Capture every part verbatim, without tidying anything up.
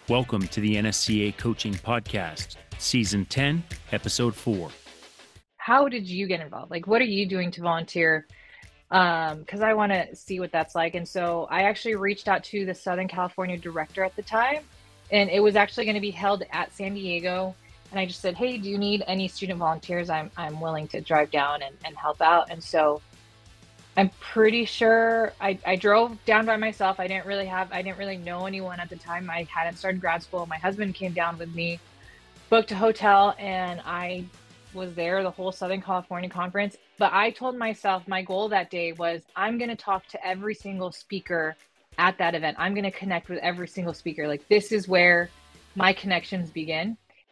Welcome to the N S C A Coaching Podcast, Season ten, Episode four. How did you get involved? Like, what are you doing to volunteer? Um, because I want to see what that's like. And so I actually reached out to the Southern California director at the time, and it was actually going to be held at San Diego. And I just said, hey, do you need any student volunteers? I'm I'm willing to drive down and, and help out. And so I'm pretty sure I, I drove down by myself. I didn't really have, I didn't really know anyone at the time. I hadn't started grad school. My husband came down with me, booked a hotel, and I was there the whole Southern California conference. But I told myself my goal that day was I'm going to talk to every single speaker at that event. I'm going to connect with every single speaker. Like, this is where my connections begin.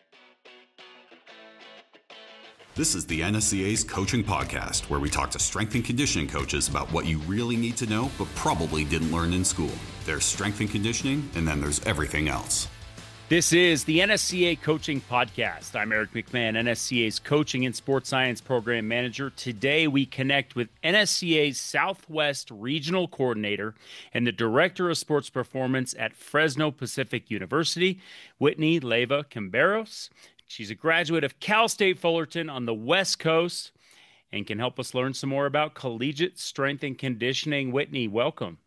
This is the N S C A's Coaching Podcast, where we talk to strength and conditioning coaches about what you really need to know, but probably didn't learn in school. There's strength and conditioning, and then there's everything else. This is the N S C A Coaching Podcast. I'm Eric McMahon, N S C A's Coaching and Sports Science Program Manager. Today, we connect with N S C A's Southwest Regional Coordinator and the Director of Sports Performance at Fresno Pacific University, Whitney Leyva Camberos. She's a graduate of Cal State Fullerton on the West Coast and can help us learn some more about collegiate strength and conditioning. Whitney, welcome.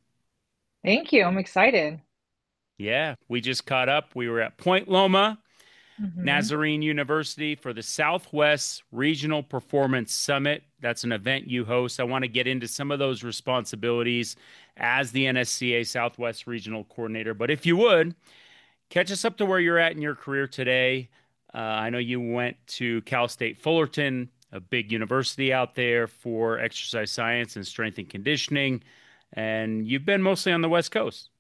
Thank you. I'm excited. Yeah, we just caught up. We were at Point Loma, Mm-hmm. Nazarene University for the Southwest Regional Performance Summit. That's an event you host. I want to get into some of those responsibilities as the N S C A Southwest Regional Coordinator. But if you would, catch us up to where you're at in your career today. Uh, I know you went to Cal State Fullerton, a big university out there for exercise science and strength and conditioning, and you've been mostly on the West Coast.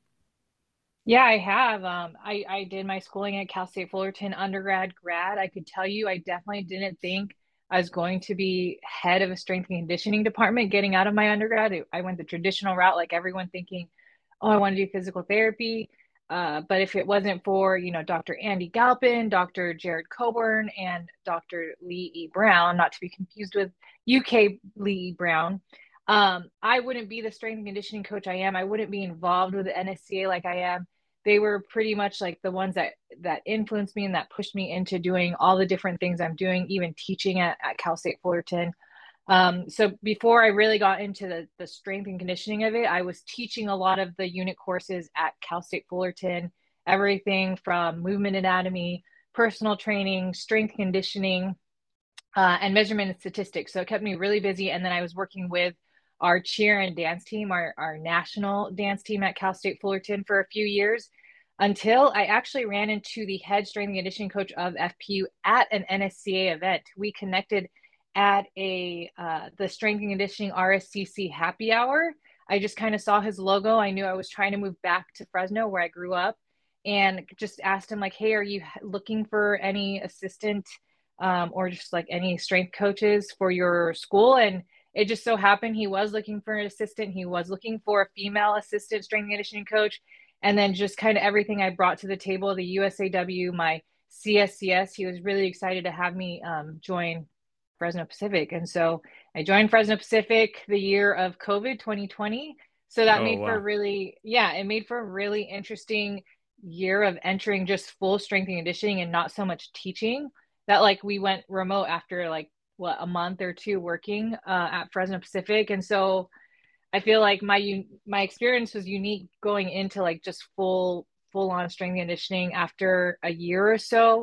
Yeah, I have. Um, I, I did my schooling at Cal State Fullerton, undergrad, grad. I could tell you, I definitely didn't think I was going to be head of a strength and conditioning department getting out of my undergrad. I went the traditional route, like everyone thinking, oh, I want to do physical therapy. Uh, but if it wasn't for, you know, Doctor Andy Galpin, Doctor Jared Coburn, and Doctor Lee E. Brown, not to be confused with U K Lee E. Brown, um, I wouldn't be the strength and conditioning coach I am. I wouldn't be involved with the N S C A like I am. They were pretty much like the ones that that influenced me and that pushed me into doing all the different things I'm doing, even teaching at, at Cal State Fullerton. Um, so before I really got into the, the strength and conditioning of it, I was teaching a lot of the unit courses at Cal State Fullerton, everything from movement anatomy, personal training, strength conditioning, uh, and measurement and statistics. So it kept me really busy. And then I was working with our cheer and dance team, our, our national dance team at Cal State Fullerton for a few years, until I actually ran into the head strength and conditioning coach of F P U at an N S C A event. We connected at a uh, the strength and conditioning R S C C happy hour. I just kind of saw his logo. I knew I was trying to move back to Fresno where I grew up, and just asked him like, hey, are you looking for any assistant um, or just like any strength coaches for your school? And it just so happened he was looking for an assistant. He was looking for a female assistant strength and conditioning coach. And then just kind of everything I brought to the table, the U S A W, my C S C S, he was really excited to have me um, join Fresno Pacific. And so I joined Fresno Pacific the year of COVID twenty twenty. So that Oh, made wow. for a really, yeah, it made for a really interesting year of entering just full strength and conditioning and not so much teaching. That like we went remote after like what a month or two working uh, at Fresno Pacific. And so I feel like my my experience was unique going into like just full full on strength and conditioning after a year or so.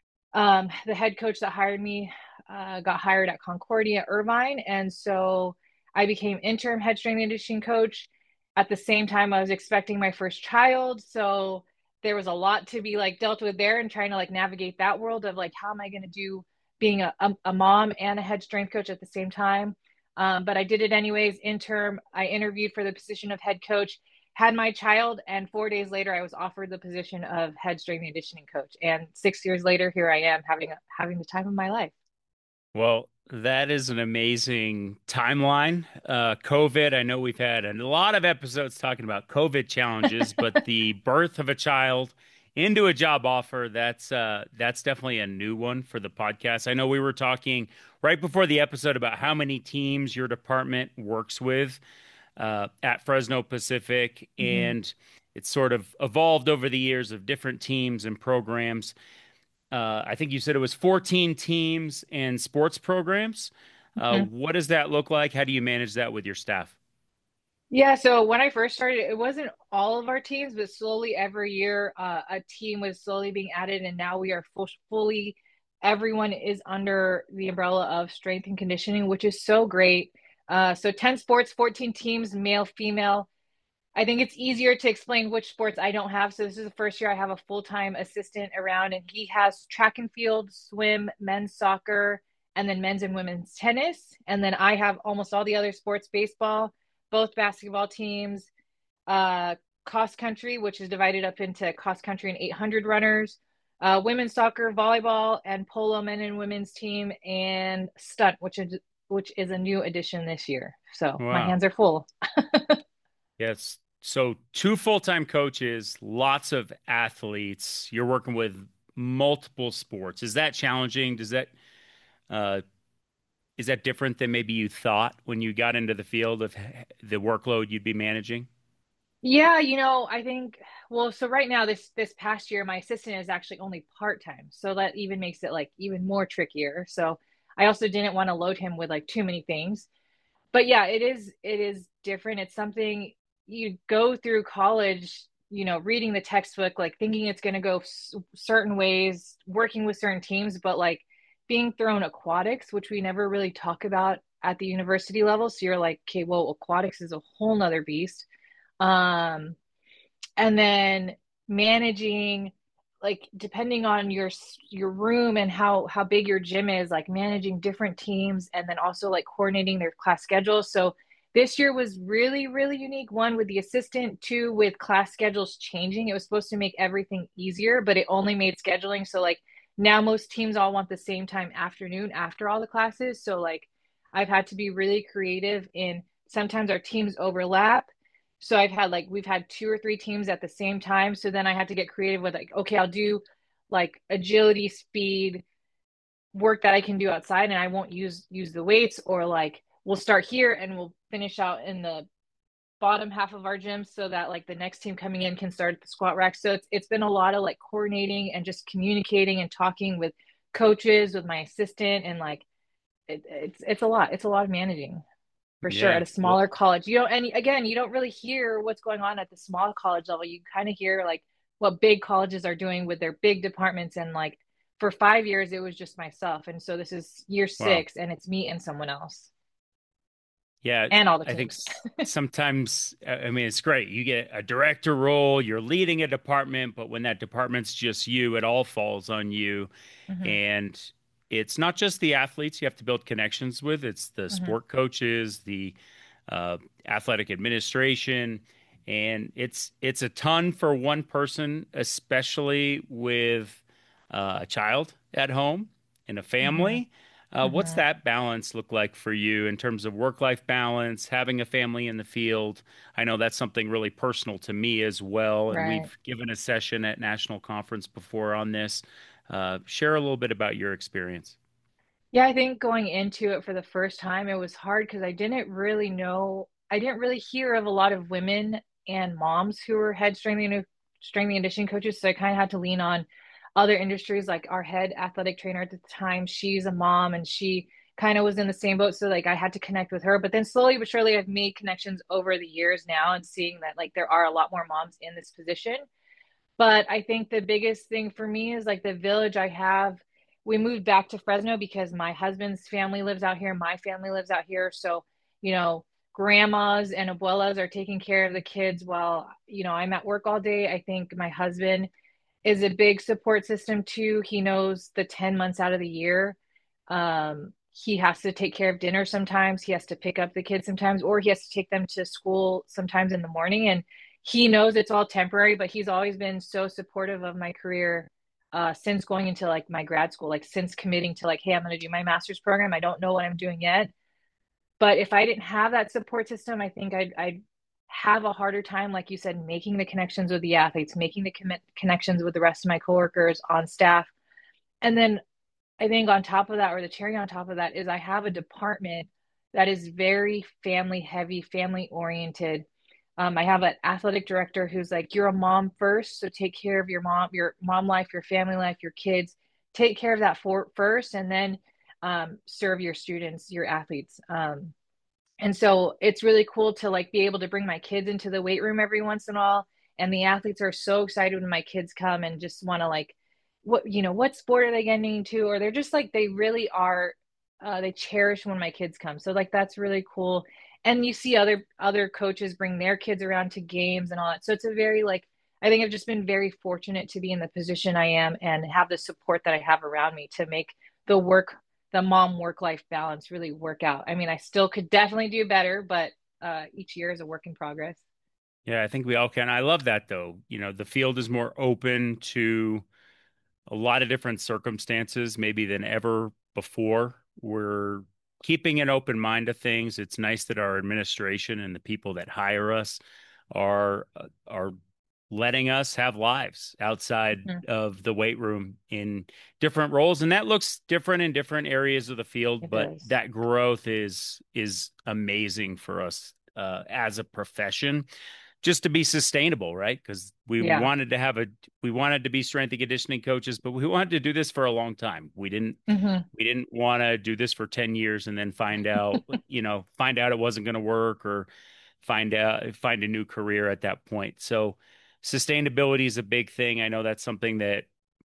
Um, the head coach that hired me uh, got hired at Concordia Irvine, and so I became interim head strength and conditioning coach. At the same time, I was expecting my first child, so there was a lot to be like dealt with there, and trying to like navigate that world of like how am I going to do being a, a, a mom and a head strength coach at the same time. Um, but I did it anyways. Interim, I interviewed for the position of head coach, had my child, and four days later, I was offered the position of head strength and conditioning coach. And six years later, here I am having having the time of my life. Well, that is an amazing timeline. Uh, COVID, I know we've had a lot of episodes talking about COVID challenges, but the birth of a child into a job offer, that's uh, that's definitely a new one for the podcast. I know we were talking right before the episode about how many teams your department works with. uh, at Fresno Pacific, Mm-hmm. and it's sort of evolved over the years of different teams and programs. Uh, I think you said it was fourteen teams and sports programs. Uh, Mm-hmm. what does that look like? How do you manage that with your staff? Yeah, so when I first started, it wasn't all of our teams, but slowly every year, uh, a team was slowly being added, and now we are full, fully, everyone is under the umbrella of strength and conditioning, which is so great. Uh, so ten sports, fourteen teams, male, female. I think it's easier to explain which sports I don't have. So this is the first year I have a full-time assistant around, and he has track and field, swim, men's soccer, and then men's and women's tennis. And then I have almost all the other sports, baseball, both basketball teams, uh, cross country, which is divided up into cross country and eight hundred runners, uh, women's soccer, volleyball, and polo men and women's team, and stunt, which is which is a new addition this year. So my Wow. hands are full. Yes. So two full-time coaches, lots of athletes. You're working with multiple sports. Is that challenging? Does that uh, is that different than maybe you thought when you got into the field of h- the workload you'd be managing? Yeah, you know, I think well, so right now this this past year my assistant is actually only part-time. So that even makes it like even more trickier. So I also didn't want to load him with like too many things. But yeah, it is it is different. It's something you go through college, you know, reading the textbook, like thinking it's going to go s- certain ways, working with certain teams, but like being thrown aquatics, which we never really talk about at the university level. So you're like, okay, well, aquatics is a whole nother beast. Um, and then managing like depending on your your room and how how big your gym is, like managing different teams and then also like coordinating their class schedules. So this year was really really unique, one with the assistant, two with class schedules changing. It was supposed to make everything easier, but it only made scheduling so like now most teams all want the same time afternoon after all the classes. So like I've had to be really creative in sometimes our teams overlap, so I've had like we've had two or three teams at the same time. So then I had to get creative with like, okay, I'll do like agility, speed, work that I can do outside and I won't use use the weights, or like we'll start here and we'll finish out in the bottom half of our gym so that like the next team coming in can start at the squat rack. So it's it's been a lot of like coordinating and just communicating and talking with coaches, with my assistant, and like it, it's it's a lot. It's a lot of managing for sure at Yeah. a Well, smaller college. You know, and again, you don't really hear what's going on at the small college level. You kind of hear like what big colleges are doing with their big departments. And like for five years, it was just myself. And so this is year wow. six, and it's me and someone else Yeah, and all the I think teams. s- sometimes, uh, I mean, it's great. You get a director role, you're leading a department, but when that department's just you, it all falls on you. Hmm. And it's not just the athletes you have to build connections with, it's the Hmm. sport coaches, the uh, athletic administration. And it's it's a ton for one person, especially with uh, a child at home and a Hmm. family. Uh, what's Hmm. that balance look like for you in terms of work-life balance, having a family in the field? I know that's something really personal to me as well, and Right. we've given a session at national conference before on this. Uh, share a little bit about your experience. Yeah, I think going into it for the first time, it was hard because I didn't really know, I didn't really hear of a lot of women and moms who were head strength and strength and conditioning coaches. So I kind of had to lean on other industries. Like our head athletic trainer at the time, she's a mom and she kind of was in the same boat. So like I had to connect with her. But then slowly but surely, I've made connections over the years now and seeing that like there are a lot more moms in this position. But I think the biggest thing for me is like the village I have. We moved back to Fresno because my husband's family lives out here, my family lives out here. So, you know, grandmas and abuelas are taking care of the kids while, you know, I'm at work all day. I think my husband is a big support system too. He knows the ten months out of the year. Um, he has to take care of dinner sometimes. He has to pick up the kids sometimes, or he has to take them to school sometimes in the morning. And he knows it's all temporary, but he's always been so supportive of my career uh, since going into like my grad school, like since committing to like, hey, I'm going to do my master's program. I don't know what I'm doing yet, but if I didn't have that support system, I think I'd, I'd have a harder time, like you said, making the connections with the athletes, making the commit connections with the rest of my coworkers on staff. And then I think on top of that, or the cherry on top of that, is I have a department that is very family heavy, family oriented. Um, I have an athletic director who's like, you're a mom first, so take care of your mom, your mom life, your family life, your kids. Take care of that for first, and then um, serve your students, your athletes. Um, and so it's really cool to like be able to bring my kids into the weight room every once in a while. And the athletes are so excited when my kids come and just want to like, what, you know, what sport are they getting into? Or they're just like, they really are, uh, they cherish when my kids come. So like, that's really cool. And you see other, other coaches bring their kids around to games and all that. So it's a very like, I think I've just been very fortunate to be in the position I am and have the support that I have around me to make the work the mom work life balance really work out. I mean, I still could definitely do better, but uh, each year is a work in progress. Yeah, I think we all can. I love that though. You know, the field is more open to a lot of different circumstances, maybe than ever before. We're keeping an open mind to things. It's nice that our administration and the people that hire us are uh, are letting us have lives outside Mhm. of the weight room in different roles, and that looks different in different areas of the field, It but does. that growth is is amazing for us uh, as a profession, just to be sustainable, right? Because we Yeah. wanted to have a we wanted to be strength and conditioning coaches, but we wanted to do this for a long time. We didn't Hmm. we didn't want to do this for ten years and then find out, you know, find out it wasn't going to work, or find out find a new career at that point. So sustainability is a big thing. I know that's something that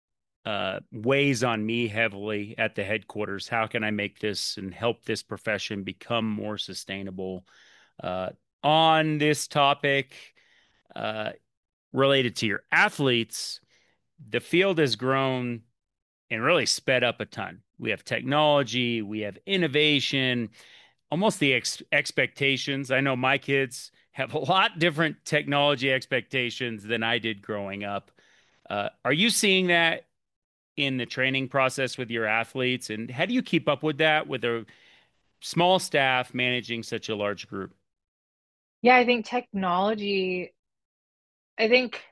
uh, weighs on me heavily at the headquarters. How can I make this and help this profession become more sustainable? Uh, on this topic, uh, related to your athletes, the field has grown and really sped up a ton. We have technology, we have innovation, almost the ex- expectations. I know my kids have a lot different technology expectations than I did growing up. Uh, are you seeing that in the training process with your athletes? And how do you keep up with that with a small staff managing such a large group? Yeah, I think technology, I think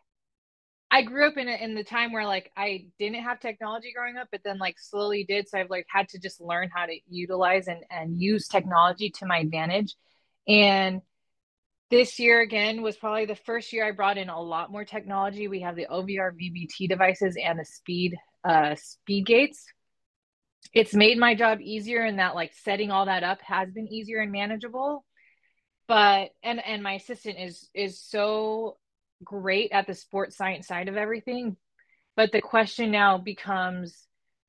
I grew up in a, in the time where like I didn't have technology growing up, but then like slowly did. So I've like had to just learn how to utilize and, and use technology to my advantage. And this year again was probably the first year I brought in a lot more technology. We have the O V R V B T devices and the speed uh speed gates. It's made my job easier in that like setting all that up has been easier and manageable. But and and my assistant is is so great at the sports science side of everything. But the question now becomes,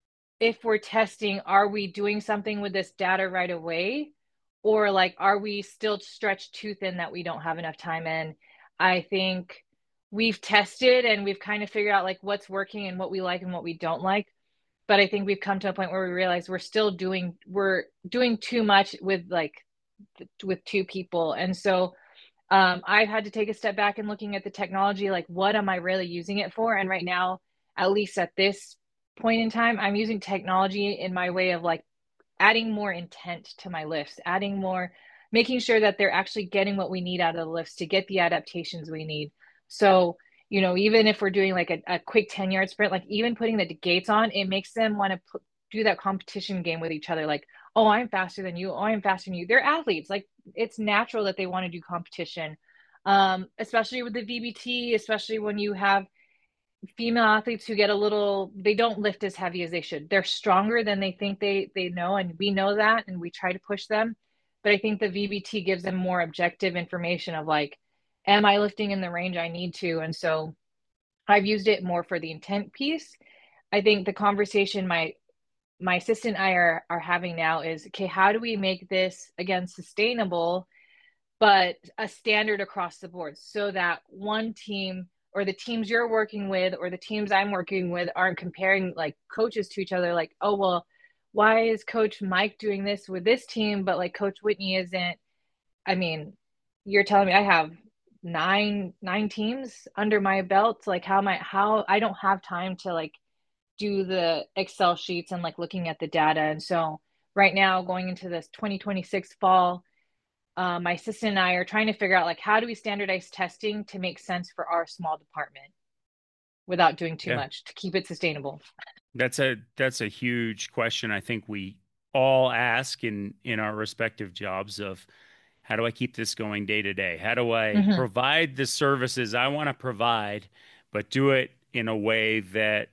if we're testing, are we doing something with this data right away? Or like, are we still stretched too thin that we don't have enough time in? I think we've tested and we've kind of figured out like what's working and what we like and what we don't like. But I think we've come to a point where we realize we're still doing, we're doing too much with like, with two people. And so um, I've had to take a step back and looking at the technology, like what am I really using it for? And right now, at least at this point in time, I'm using technology in my way of like adding more intent to my lifts, adding more, making sure that they're actually getting what we need out of the lifts to get the adaptations we need. So, you know, even if we're doing like a, a quick ten yard sprint, like even putting the gates on, it makes them want to put, do that competition game with each other. Like, oh, I'm faster than you. Oh, I'm faster than you. They're athletes. Like it's natural that they want to do competition. Um, especially with the V B T, especially when you have female athletes who get a little, they don't lift as heavy as they should. They're stronger than they think they they know, and we know that, and we try to push them. But I think the V B T gives them more objective information of like, am I lifting in the range I need to? And so I've used it more for the intent piece. I think the conversation my my assistant and I are are having now is, okay, how do we make this again sustainable, but a standard across the board so that one team or the teams you're working with or the teams I'm working with aren't comparing like coaches to each other, like, oh, well, why is Coach Mike doing this with this team, but like Coach Whitney isn't? I mean, you're telling me I have nine nine teams under my belt. Like how am I how I don't have time to like do the Excel sheets and like looking at the data. And so right now going into this twenty twenty-six fall, uh, my assistant and I are trying to figure out like how do we standardize testing to make sense for our small department without doing too Yeah, much to keep it sustainable. that's a that's a huge question. I think we all ask in in our respective jobs of how do I keep this going day to day? How do I Hmm. provide the services I want to provide, but do it in a way that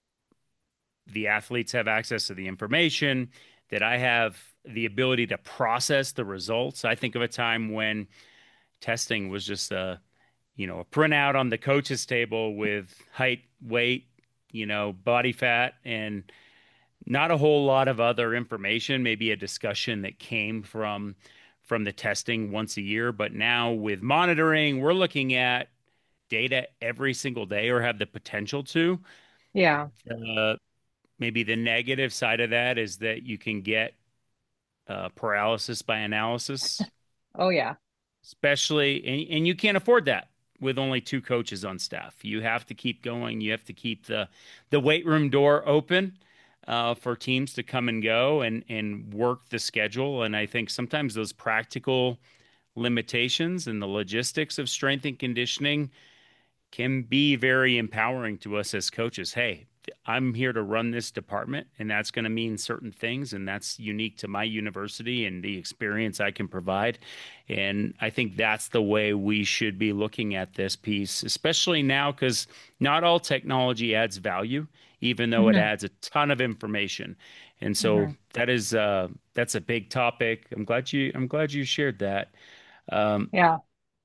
the athletes have access to the information, that I have the ability to process the results. I think of a time when testing was just a, you know, a printout on the coach's table with height, weight, you know, body fat, and not a whole lot of other information, maybe a discussion that came from from the testing once a year. But now with monitoring, we're looking at data every single day or have the potential to. Yeah. Uh, maybe the negative side of that is that you can get uh, paralysis by analysis, Oh yeah. especially, and, and you can't afford that with only two coaches on staff. You have to keep going. You have to keep the the weight room door open uh, for teams to come and go and and work the schedule. And I think sometimes those practical limitations and the logistics of strength and conditioning can be very empowering to us as coaches. Hey, I'm here to run this department, and that's going to mean certain things, and that's unique to my university and the experience I can provide. And I think that's the way we should be looking at this piece, especially now, because not all technology adds value, even though it Hmm. adds a ton of information. And so Hmm. that is uh, that's a big topic. I'm glad you I'm glad you shared that. Um, Yeah.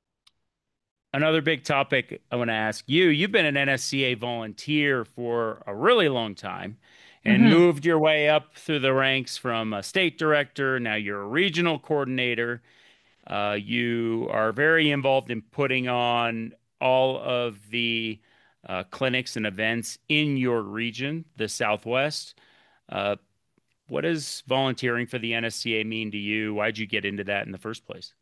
Another big topic I want to ask you, you've been an N S C A volunteer for a really long time and Hmm. moved your way up through the ranks from a state director. Now you're a regional coordinator. Uh, you are very involved in putting on all of the uh, clinics and events in your region, the Southwest. Uh, what does volunteering for the N S C A mean to you? Why'd you get into that in the first place?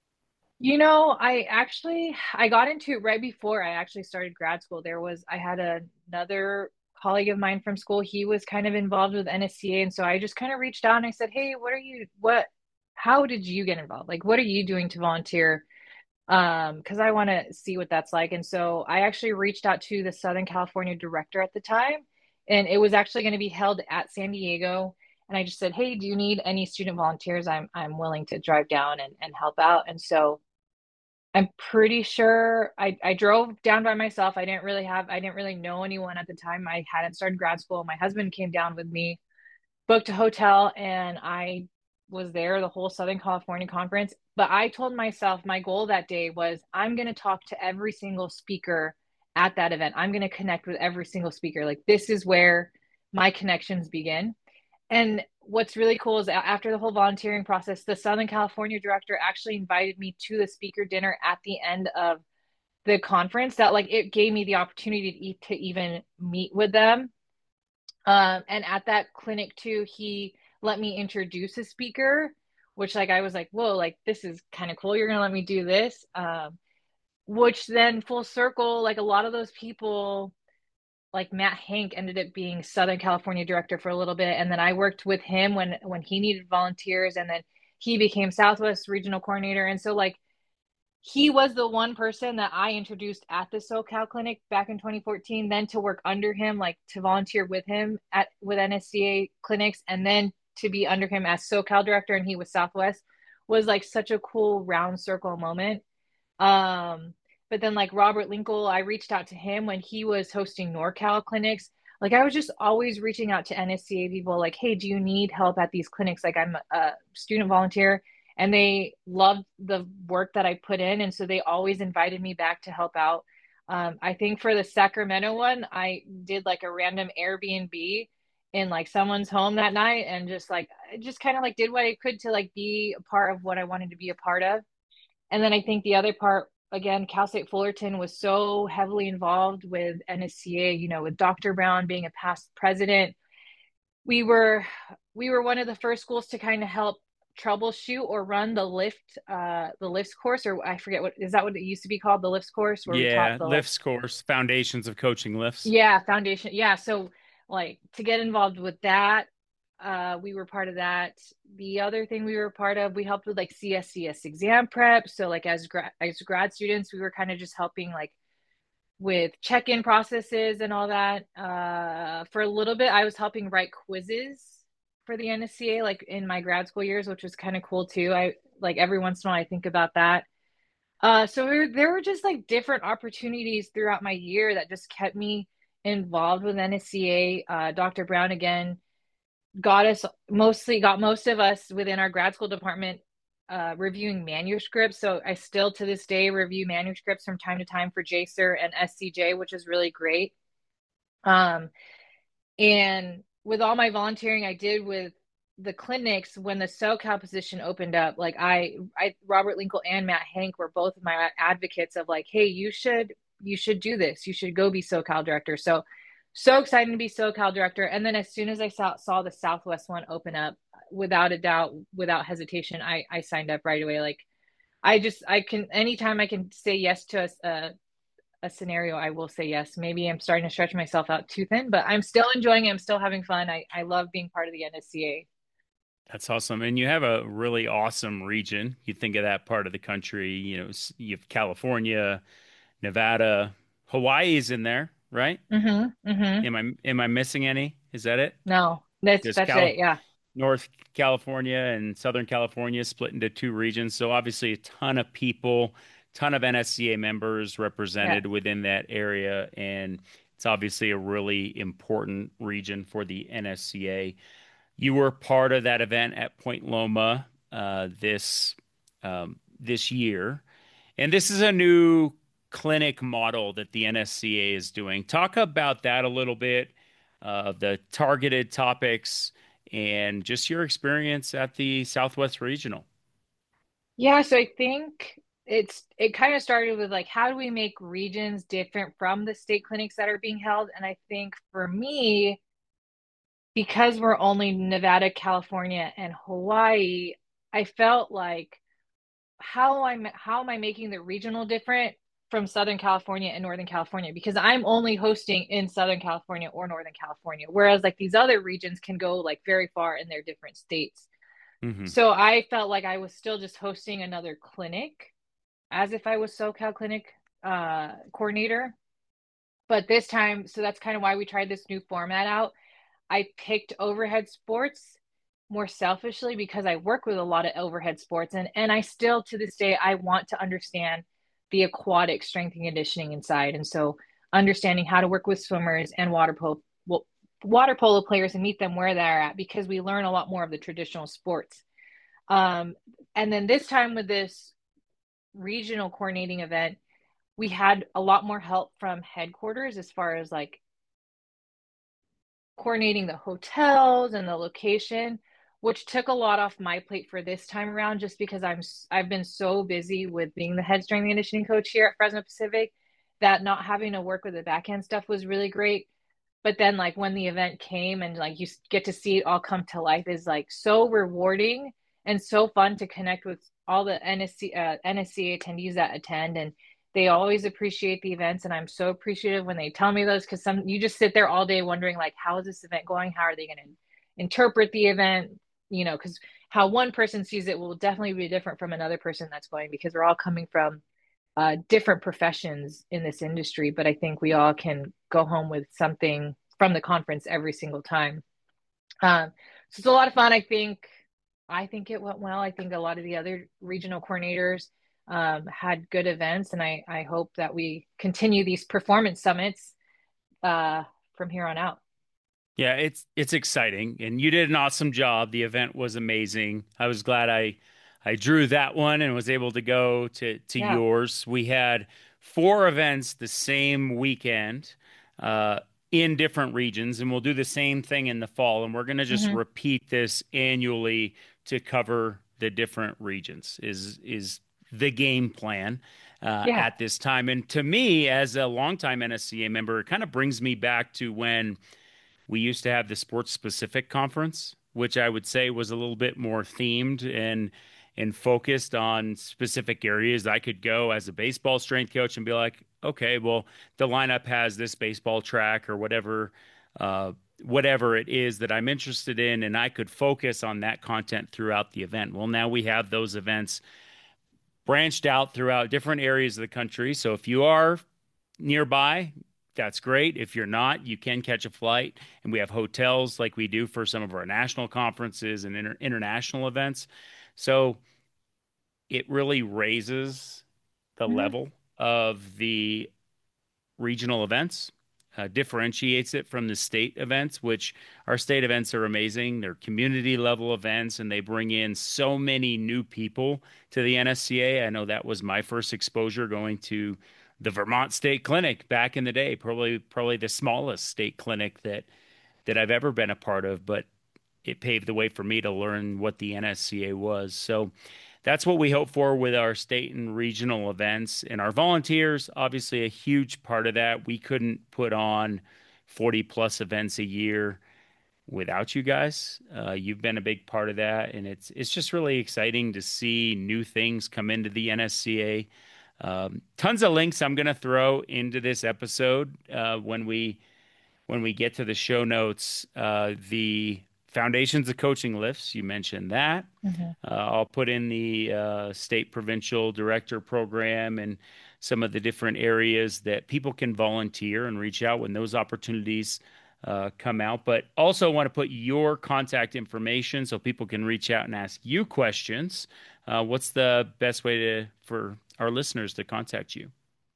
You know, I actually I got into it right before I actually started grad school. There was I had a, another colleague of mine from school. He was kind of involved with N S C A, and so I just kind of reached out and I said, "Hey, what are you what how did you get involved? Like what are you doing to volunteer?" Um, because I want to see what that's like. And so I actually reached out to the Southern California director at the time, and it was actually going to be held at San Diego. And I just said, "Hey, do you need any student volunteers? I'm I'm willing to drive down and, and help out." And so I'm pretty sure I, I drove down by myself. I didn't really have, I didn't really know anyone at the time. I hadn't started grad school. My husband came down with me, booked a hotel, and I was there the whole Southern California conference. But I told myself my goal that day was I'm going to talk to every single speaker at that event. I'm going to connect with every single speaker. Like, this is where my connections begin. And what's really cool is after the whole volunteering process, the Southern California director actually invited me to the speaker dinner at the end of the conference that like it gave me the opportunity to, eat, to even meet with them. Um, and at that clinic too, he let me introduce a speaker, which like I was like, whoa, like this is kind of cool. You're gonna let me do this. Um, which then full circle, like a lot of those people like Matt Hank ended up being Southern California director for a little bit, and then I worked with him when when he needed volunteers, and then he became Southwest regional coordinator. And so like he was the one person that I introduced at the SoCal clinic back in twenty fourteen, then to work under him, like to volunteer with him at with N S C A clinics, and then to be under him as SoCal director, and he was Southwest, was like such a cool round circle moment. Um, but then like Robert Linkle, I reached out to him when he was hosting NorCal clinics. Like I was just always reaching out to N S C A people like, hey, do you need help at these clinics? Like I'm a student volunteer, and they loved the work that I put in. And so they always invited me back to help out. Um, I think for the Sacramento one, I did like a random Airbnb in like someone's home that night and just like, just kind of like did what I could to like be a part of what I wanted to be a part of. And then I think the other part, again, Cal State Fullerton was so heavily involved with N S C A, you know, with Doctor Brown being a past president. We were we were one of the first schools to kind of help troubleshoot or run the lift uh the lifts course, or I forget, what is that, what it used to be called, the lifts course, where we taught Yeah, the like lifts course, foundations of coaching lifts. yeah, foundation. Yeah. So like to get involved with that, uh, we were part of that. The other thing we were part of, we helped with like C S C S exam prep. So like as grad as grad students, we were kind of just helping like with check-in processes and all that. Uh, for a little bit, I was helping write quizzes for the N S C A, like in my grad school years, which was kind of cool too. I like every once in a while I think about that. Uh, so we were, there were just like different opportunities throughout my year that just kept me involved with N S C A. Uh, Doctor Brown again got us mostly got most of us within our grad school department uh, reviewing manuscripts. So I still to this day review manuscripts from time to time for J S E R and S C J, which is really great. Um, and with all my volunteering I did with the clinics when the SoCal position opened up, like I, I, Robert Linkle and Matt Hank were both of my advocates of like, hey, you should, you should do this. You should go be SoCal director. So, so excited to be SoCal director. And then as soon as I saw, saw the Southwest one open up, without a doubt, without hesitation, I, I signed up right away. Like I just, I can, anytime I can say yes to a, a a scenario, I will say yes. Maybe I'm starting to stretch myself out too thin, but I'm still enjoying it. I'm still having fun. I, I love being part of the N S C A. That's awesome. And you have a really awesome region. You think of that part of the country, you know, you have California, Nevada, Hawaii's in there, right? Mm-hmm. Mm-hmm. Am I am I missing any? Is that it? No, that's Just that's Cal it. Yeah. North California and Southern California split into two regions. So obviously a ton of people, ton of N S C A members represented Yeah. within that area. And it's obviously a really important region for the N S C A. You were part of that event at Point Loma uh, this um, this year, and this is a new clinic model that the N S C A is doing. Talk about that a little bit, uh, the targeted topics, and just your experience at the Southwest Regional. Yeah. So I think it's it kind of started with like how do we make regions different from the state clinics that are being held? And I think for me, because we're only Nevada, California, and Hawaii, I felt like how I'm how am I making the regional different from Southern California and Northern California? Because I'm only hosting in Southern California or Northern California, whereas like these other regions can go like very far in their different states. Hmm. So I felt like I was still just hosting another clinic as if I was SoCal clinic uh, coordinator. But this time, so that's kind of why we tried this new format out. I picked overhead sports more selfishly because I work with a lot of overhead sports and and I still to this day I want to understand the aquatic strength and conditioning inside. And so understanding how to work with swimmers and water polo well, water polo players and meet them where they're at because we learn a lot more of the traditional sports. Um, and then this time with this regional coordinating event, we had a lot more help from headquarters as far as like coordinating the hotels and the location, which took a lot off my plate for this time around, just because I'm I've been so busy with being the head strength and conditioning coach here at Fresno Pacific that not having to work with the back end stuff was really great. But then like when the event came and like you get to see it all come to life is like so rewarding and so fun to connect with all the N S C uh, N S C A attendees that attend, and they always appreciate the events, and I'm so appreciative when they tell me those because some you just sit there all day wondering like how is this event going, how are they going to interpret the event, you know, because how one person sees it will definitely be different from another person that's going because we're all coming from uh, different professions in this industry, but I think we all can go home with something from the conference every single time. Um, so it's a lot of fun. I think I think it went well. I think a lot of the other regional coordinators um, had good events, and I, I hope that we continue these performance summits uh, from here on out. Yeah, it's it's exciting, and you did an awesome job. The event was amazing. I was glad I I drew that one and was able to go to to Yeah. yours. We had four events the same weekend uh, in different regions, and we'll do the same thing in the fall. And we're going to just Mm-hmm. repeat this annually to cover the different regions. Is is the game plan uh, Yeah. at this time? And to me, as a longtime N S C A member, it kind of brings me back to when we used to have the sports specific conference, which I would say was a little bit more themed and and focused on specific areas. I could go as a baseball strength coach and be like, okay, well, the lineup has this baseball track or whatever, uh, whatever it is that I'm interested in, and I could focus on that content throughout the event. Well, now we have those events branched out throughout different areas of the country. So if you are nearby, that's great. If you're not, you can catch a flight, and we have hotels like we do for some of our national conferences and inter- international events. So it really raises the Mm-hmm. level of the regional events, uh, differentiates it from the state events, which our state events are amazing. They're community level events, and they bring in so many new people to the N S C A. I know that was my first exposure going to the Vermont State Clinic back in the day, probably probably the smallest state clinic that that I've ever been a part of, but it paved the way for me to learn what the N S C A was. So that's what we hope for with our state and regional events. And our volunteers, obviously a huge part of that. We couldn't put on forty plus events a year without you guys. Uh, you've been a big part of that. And it's it's just really exciting to see new things come into the N S C A. Um, tons of links I'm going to throw into this episode uh, when we when we get to the show notes. Uh, the Foundations of Coaching lifts, you mentioned that. Mm-hmm. Uh, I'll put in the uh, state provincial director program and some of the different areas that people can volunteer and reach out when those opportunities uh, come out. But also want to put your contact information so people can reach out and ask you questions. Uh, what's the best way to for our listeners to contact you?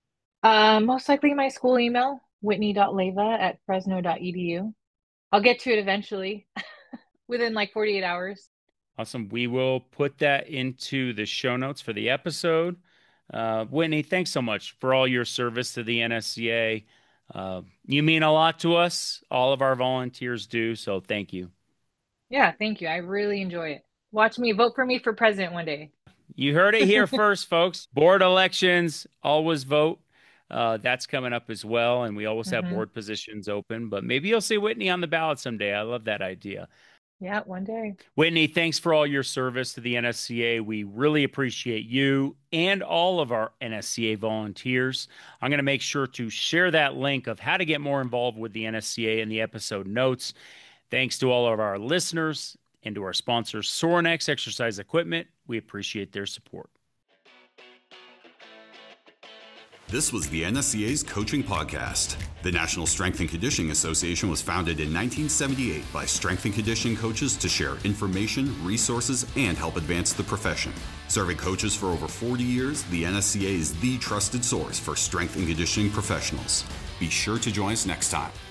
Uh, most likely my school email, whitney dot leyva at fresno dot e d u. I'll get to it eventually within like forty-eight hours. Awesome. We will put that into the show notes for the episode. Uh, Whitney, thanks so much for all your service to the N S C A. Uh, you mean a lot to us. All of our volunteers do. So thank you. Yeah, thank you. I really enjoy it. Watch me vote for me for president one day. You heard it here first, folks. Board elections, always vote. Uh, that's coming up as well. And we always have Mm-hmm. board positions open. But maybe you'll see Whitney on the ballot someday. I love that idea. Yeah, one day. Whitney, thanks for all your service to the N S C A. We really appreciate you and all of our N S C A volunteers. I'm going to make sure to share that link of how to get more involved with the N S C A in the episode notes. Thanks to all of our listeners and to our sponsors, Sorinex Exercise Equipment. We appreciate their support. This was the N S C A's Coaching Podcast. The National Strength and Conditioning Association was founded in nineteen seventy-eight by strength and conditioning coaches to share information, resources, and help advance the profession. Serving coaches for over forty years, the N S C A is the trusted source for strength and conditioning professionals. Be sure to join us next time.